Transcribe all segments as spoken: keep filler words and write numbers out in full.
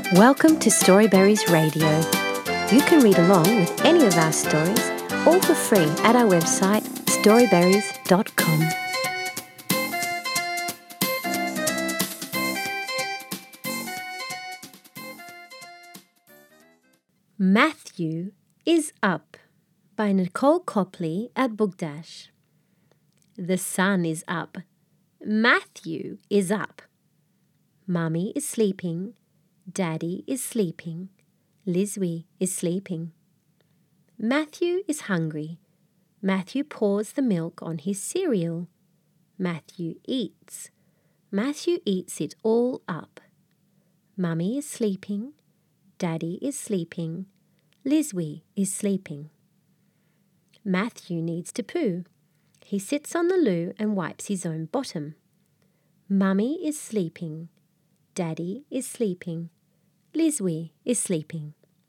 Welcome to Storyberries Radio. You can read along with any of our stories, all for free at our website, storyberries dot com. Matthew is Up by Nicole Copley at Book Dash. The sun is up. Matthew is up. Mummy is sleeping. Daddy is sleeping. Lizzie is sleeping. Matthew is hungry. Matthew pours the milk on his cereal. Matthew eats. Matthew eats it all up. Mummy is sleeping. Daddy is sleeping. Lizzie is sleeping. Matthew needs to poo. He sits on the loo and wipes his own bottom. Mummy is sleeping. Daddy is sleeping. Lizzie is sleeping.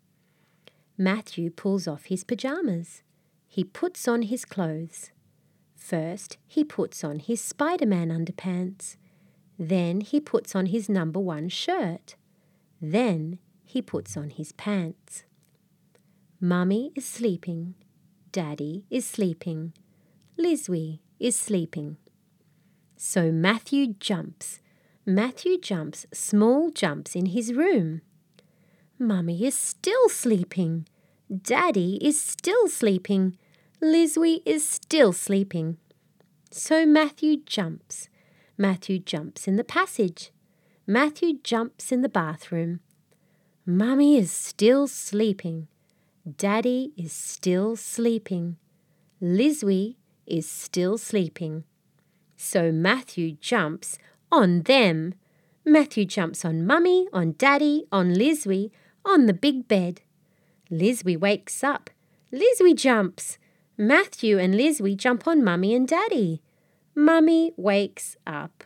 Matthew pulls off his pyjamas. He puts on his clothes. First, he puts on his Spider-Man underpants. Then he puts on his number one shirt. Then he puts on his pants. Mummy is sleeping. Daddy is sleeping. Lizzie is sleeping. So Matthew jumps. Matthew jumps small jumps in his room. Mummy is still sleeping. Daddy is still sleeping. Lizzie is still sleeping. So Matthew jumps. Matthew jumps in the passage. Matthew jumps in the bathroom. Mummy is still sleeping. Daddy is still sleeping. Lizzie is still sleeping. So Matthew jumps on them. Matthew jumps on Mummy, on Daddy, on Lizzie, on the big bed. Lizzie wakes up. Lizzie jumps. Matthew and Lizzie jump on Mummy and Daddy. Mummy wakes up.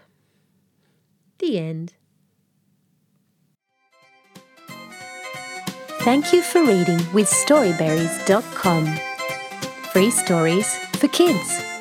The end. Thank you for reading with storyberries dot com. Free stories for kids.